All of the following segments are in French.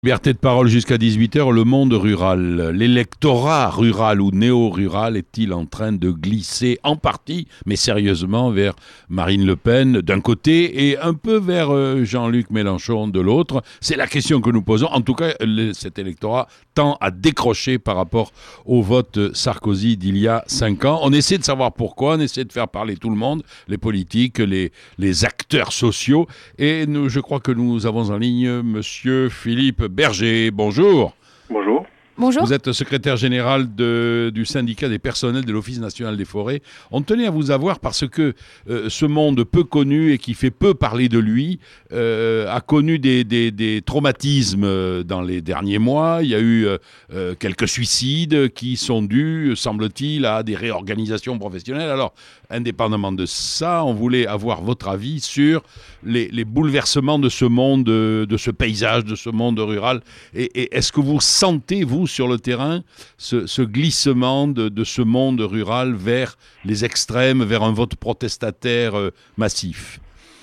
Liberté de parole jusqu'à 18h, le monde rural. L'électorat rural ou néo-rural est-il en train de glisser en partie, mais sérieusement, vers Marine Le Pen d'un côté et un peu vers Jean-Luc Mélenchon de l'autre? C'est la question que nous posons. En tout cas, cet électorat tend à décrocher par rapport au vote Sarkozy d'il y a 5 ans. On essaie de savoir pourquoi, on essaie de faire parler tout le monde, les politiques, les acteurs sociaux. Et je crois que nous avons en ligne Monsieur Philippe Berger, bonjour. Bonjour. Bonjour. Vous êtes secrétaire général du syndicat des personnels de l'Office national des forêts. On tenait à vous avoir parce que ce monde peu connu et qui fait peu parler de lui a connu des traumatismes dans les derniers mois. Il y a eu quelques suicides qui sont dus, semble-t-il, à des réorganisations professionnelles. Alors, indépendamment de ça, on voulait avoir votre avis sur les bouleversements de ce monde, de ce paysage, de ce monde rural. Et est-ce que vous sentez, vous, sur le terrain, ce glissement de ce monde rural vers les extrêmes, vers un vote protestataire massif?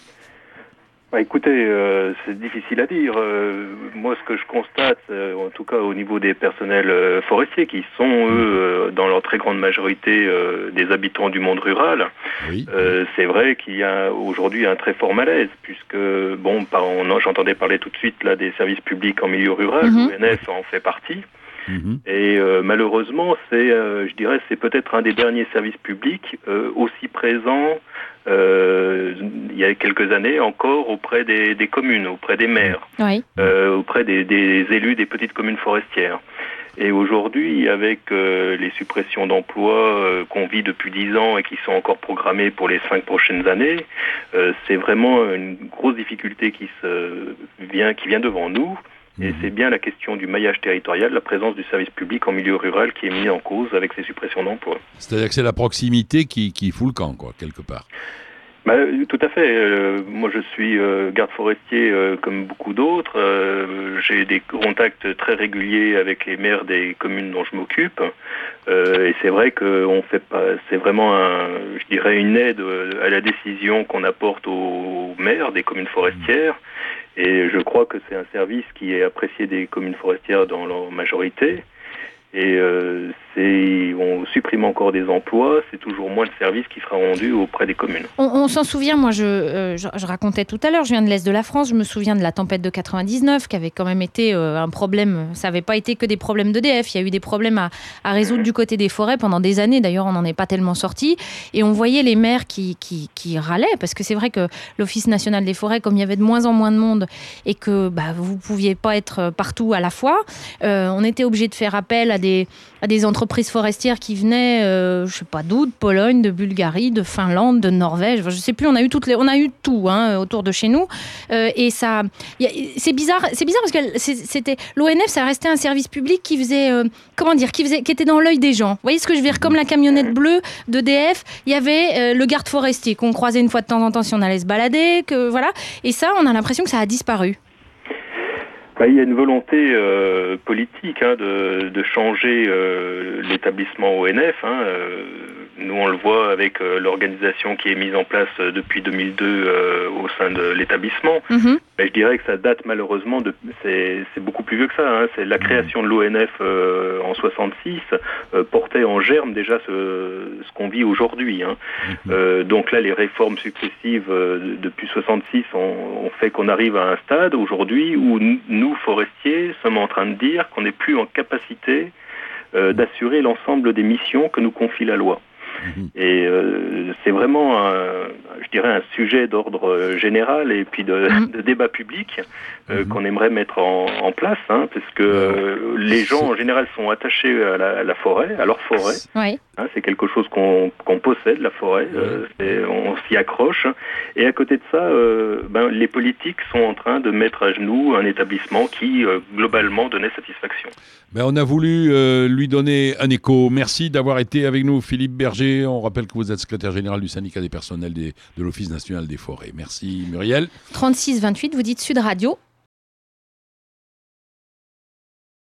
Écoutez, c'est difficile à dire. Moi, ce que je constate, en tout cas au niveau des personnels forestiers, qui sont, eux, dans leur très grande majorité, des habitants du monde rural, oui. C'est vrai qu'il y a aujourd'hui un très fort malaise, puisque, j'entendais parler tout de suite là des services publics en milieu rural, l'ONF en fait partie. Et malheureusement, c'est peut-être un des derniers services publics aussi présents il y a quelques années encore auprès des communes, auprès des maires, oui. Auprès des élus des petites communes forestières. Et aujourd'hui, avec les suppressions d'emplois qu'on vit depuis 10 ans et qui sont encore programmées pour les 5 prochaines années, c'est vraiment une grosse difficulté qui vient devant nous. Et c'est bien la question du maillage territorial, la présence du service public en milieu rural qui est mise en cause avec ces suppressions d'emplois. C'est-à-dire que c'est la proximité qui fout le camp, quoi, quelque part. Tout à fait. Moi, je suis garde forestier comme beaucoup d'autres. J'ai des contacts très réguliers avec les maires des communes dont je m'occupe. Et c'est vrai qu'on fait pas. C'est vraiment une aide à la décision qu'on apporte aux maires des communes forestières. Et je crois que c'est un service qui est apprécié des communes forestières dans leur majorité. Et on supprime encore des emplois, c'est toujours moins de services qui sera rendu auprès des communes. On s'en souvient, moi je racontais tout à l'heure, je viens de l'Est de la France, je me souviens de la tempête de 99 qui avait quand même été un problème, ça n'avait pas été que des problèmes d'EDF, il y a eu des problèmes à résoudre du côté des forêts pendant des années, d'ailleurs on n'en est pas tellement sorti, et on voyait les maires qui râlaient, parce que c'est vrai que l'Office national des forêts, comme il y avait de moins en moins de monde, et que vous ne pouviez pas être partout à la fois, on était obligé de faire appel à des entreprises forestières qui venaient, je sais pas d'où, de Pologne, de Bulgarie, de Finlande, de Norvège, je sais plus, on a eu tout autour de chez nous, et ça, c'est bizarre parce que c'était l'ONF, ça restait un service public qui faisait, qui était dans l'œil des gens. Vous voyez ce que je veux dire, comme la camionnette bleue d'EDF, il y avait le garde forestier qu'on croisait une fois de temps en temps si on allait se balader, et ça, on a l'impression que ça a disparu. Il y a une volonté politique de changer l'établissement ONF. Nous, on le voit avec l'organisation qui est mise en place depuis 2002 au sein de l'établissement. Mais je dirais que ça date malheureusement c'est beaucoup plus vieux que ça. C'est la création de l'ONF en 66 portait en germe déjà ce qu'on vit aujourd'hui. Donc là, les réformes successives depuis 66 ont fait qu'on arrive à un stade aujourd'hui où nous, forestiers, sommes en train de dire qu'on n'est plus en capacité d'assurer l'ensemble des missions que nous confie la loi. Et c'est vraiment un sujet d'ordre général et puis de débat public qu'on aimerait mettre en place, parce que les gens en général sont attachés à la forêt, à leur forêt. Oui. C'est quelque chose qu'on possède, la forêt, on s'y accroche. Et à côté de ça, les politiques sont en train de mettre à genoux un établissement qui, globalement, donnait satisfaction. On a voulu lui donner un écho. Merci d'avoir été avec nous, Philippe Berger. On rappelle que vous êtes secrétaire général du syndicat des personnels de l'Office national des forêts. Merci, Muriel. 36 28, vous dites Sud Radio.